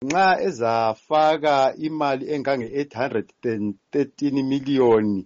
nxa ezafaka imali engange 813 million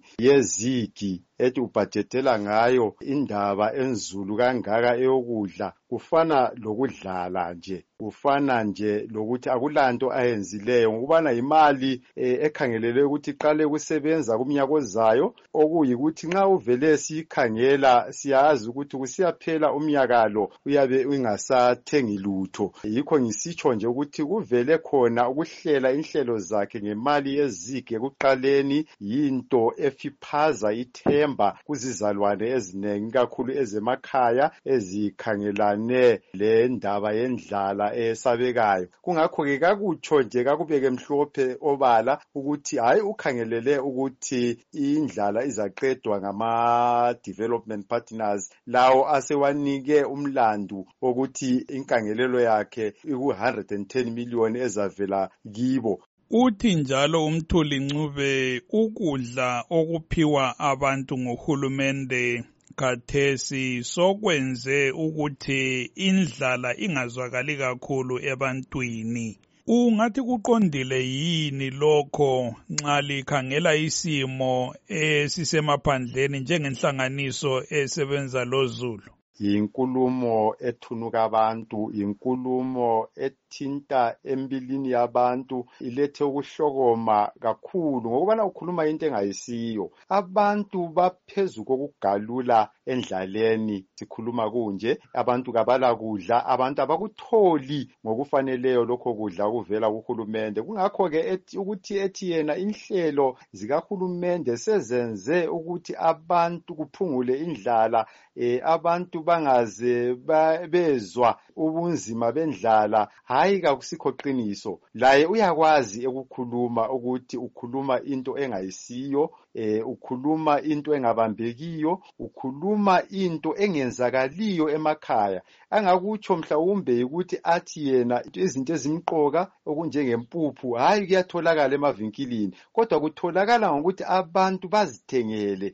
yezigi ethi ubhajetela ngayo indaba enzulu kangaka eyokudla, kufana lokudlala nje, kufana nje lokuthi akulanto ayenzileyo ngokubana imali ekhangelelwe ukuthi iqale kusebenza kumnyaka ozayo, okuyikuthi nxa uvele sikhangela siyazi ukuthi kusiyaphela umnyaka lo uyabe ungasathengi lutho. Yikho ngisitsho nje ukuthi kuvele khona ukuhlela inhlelo zakhe ngemali yezigi ekuqaleni yinto efiphaza ithemba kuzizalwane ezinengi kakhulu ezemakhaya ezikhangelane le ndaba yendlala esabekayo. Kungakho-ke kakutsho nje kakubeke mhlophe obala ukuthi hayi ukhangelele ukuthi indlala izaqedwa ngama-development partners lawo asewanike umlandu wokuthi inkangelelo yakhe iku-110 million ezavela kibo. Uthi njalo uMthuli Ncube ukudla okuphiwa abantu ngohulumende khathesi sokwenze ukuthi indlala ingazwakali kakhulu ebantwini. Ungathi kuqondile yini lokho nxa likhangela isimo esisemaphandleni njengenhlanganiso esebenza loZulu? Yinkulumo ethunuka abantu, yinkulumo ethinta embilini yabantu, ilethe ukuhlokoma kakhulu ngokubana ukhuluma into engayisiyo. Abantu baphezu kokugalula endlaleni, sikhuluma kunje, abantu kabala kudla, abantu abakutholi ngokufaneleyo lokho kudla okuvela kuhulumende. Kungakho-ke ukuthi ethi yena inhlelo zikahulumende sezenze ukuthi abantu kuphungule indlala, abantu bangaze bezwa ubunzima bendlala. Hayi, kakusikho qiniso. Laye uyakwazi ukukhuluma ukuthi ukhuluma into engayisiyo, ukhuluma into engabambekiyo, ukhuluma into engenzakaliyo emakhaya. Angakutsho mhlawumbe ukuthi athi yena izinto ezimqoka okunjengempuphu hayi kuyatholakala emavinkilini, kodwa kutholakala ngokuthi abantu bazithengele